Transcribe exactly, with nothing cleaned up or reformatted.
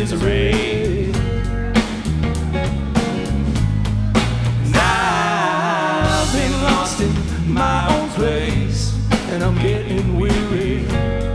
misery. And I've been lost in my own place, and I'm getting weary.